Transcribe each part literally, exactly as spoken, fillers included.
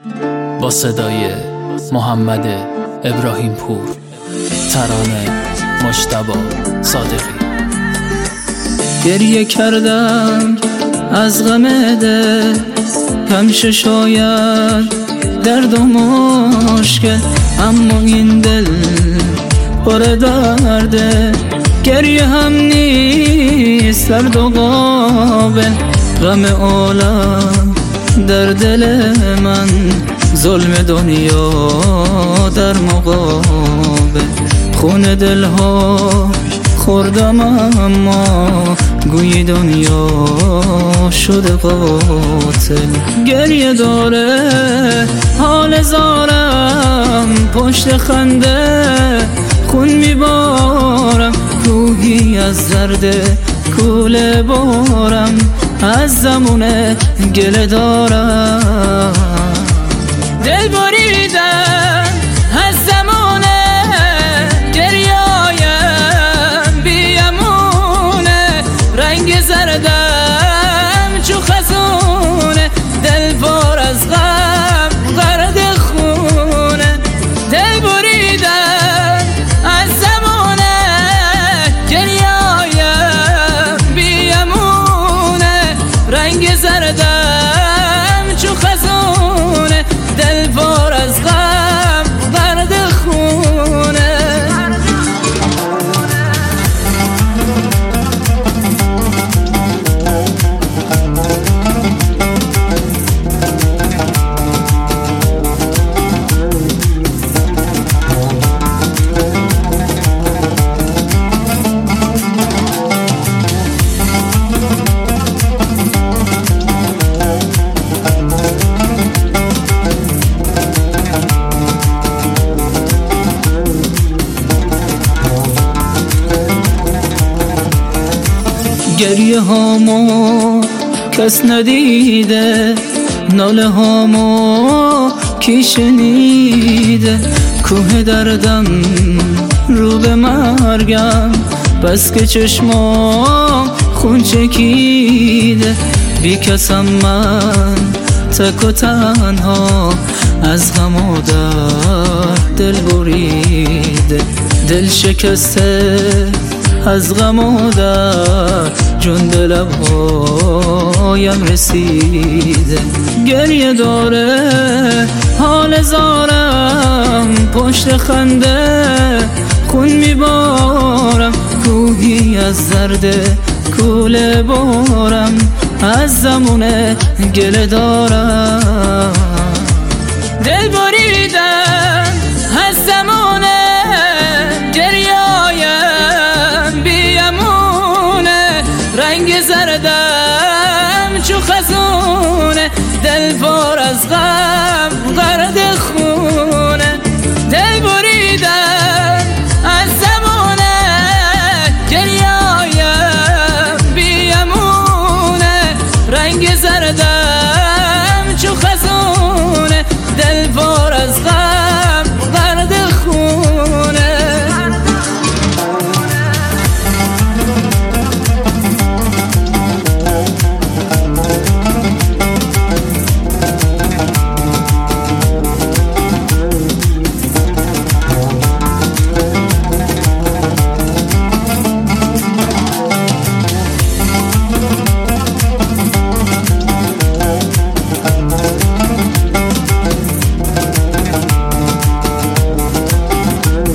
با صدای محمد ابراهیم پور، ترانه مجتبی صادقی. گریه کردم از غم دل، همیشه شاید درد و مشکل، اما این دل پر درده. گریه هم نیست درد و قابل، غم عالم در دل من، ظلم دنیا در مقابل. خون دلها خوردم اما گویی دنیا شده قاتل. گریه داره حال زارم، پشت خنده خون میبارم، روحی از درد کوله بارم، از زمونه گله دارم. دل بریدم از زمونه گریایم بیامونه، رنگ زردم چو خزونه، دل پر از غم غرق خونه. دل بریدم از زمونه گریایم بیامونه، رنگ زردم چو خزونه، دل پر از غم غرق خونه. گریه هامو کس ندیده، ناله هامو کی شنیده، کوه دردم رو به مرگم، بس که چشمام خون چکیده. بی کسم من تک و تنها، از غم و درد دل بریده، دل شکسته از غم و درد، جون به لبهایم رسیده. گریه داره حال زارم، پشت خنده خون میبارم، کوهی از درد کوله بارم، از زمونه گله دارم. دل بریدم از زمونه گریایم بیامونه، رنگ زردم چو خزونه، دل پر از غم غرق خونه. دل بریدم از زمونه گریایم بیامونه، رنگ زردم چو خزونه، دل پر از غم غرق خونه.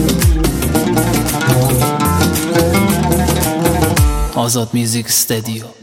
آزاد میوزیک استودیو.